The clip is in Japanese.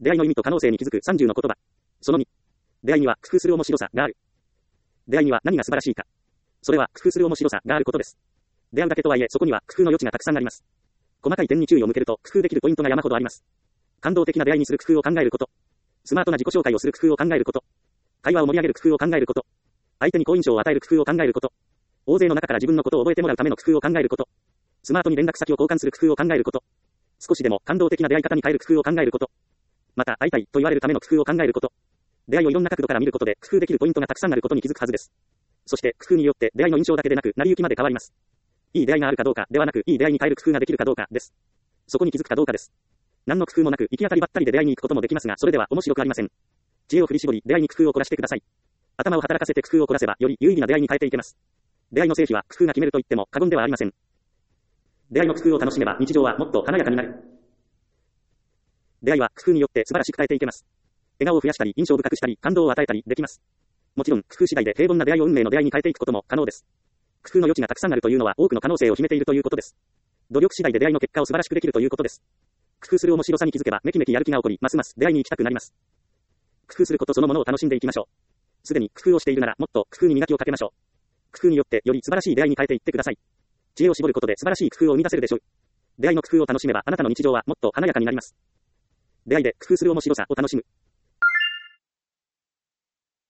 出会いの意味と可能性に気づく30の言葉。その2。出会いには工夫する面白さがある。出会いには何が素晴らしいか。それは工夫する面白さがあることです。出会うだけとはいえそこには工夫の余地がたくさんあります。細かい点に注意を向けると工夫できるポイントが山ほどあります。感動的な出会いにする工夫を考えること。スマートな自己紹介をする工夫を考えること。会話を盛り上げる工夫を考えること。相手に好印象を与える工夫を考えること。大勢の中から自分のことを覚えてもらうための工夫を考えること。スマートに連絡先を交換する工夫を考えること。少しでも感動的な出会い方に変える工夫を考えること。また、会いたいと言われるための工夫を考えること。出会いをいろんな角度から見ることで工夫できるポイントがたくさんあることに気づくはずです。そして、工夫によって出会いの印象だけでなく、成り行きまで変わります。いい出会いがあるかどうかではなく、いい出会いに変える工夫ができるかどうかです。そこに気づくかどうかです。何の工夫もなく、行き当たりばったりで出会いに行くこともできますが、それでは面白くありません。知恵を振り絞り、出会いに工夫を凝らしてください。頭を働かせて工夫を凝らせば、より有意義な出会いに変えていけます。出会いの成否は工夫が決めると言っても過言ではありません。出会いの工夫を楽しめば、日常はもっと華やかになる。出会いは工夫によって素晴らしく変えていけます。笑顔を増やしたり、印象深くしたり、感動を与えたりできます。もちろん、工夫次第で平凡な出会いを運命の出会いに変えていくことも可能です。工夫の余地がたくさんあるというのは多くの可能性を秘めているということです。努力次第で出会いの結果を素晴らしくできるということです。工夫する面白さに気づけば、めきめきやる気が起こり、ますます出会いに行きたくなります。工夫することそのものを楽しんでいきましょう。すでに工夫をしているなら、もっと工夫に磨きをかけましょう。工夫によってより素晴らしい出会いに変えていってください。知恵を絞ることで素晴らしい工夫を生み出せるでしょう。出会いの工夫を楽しめば、あなたの日常はもっと華やかになります。出会いで工夫する面白さを楽しむ。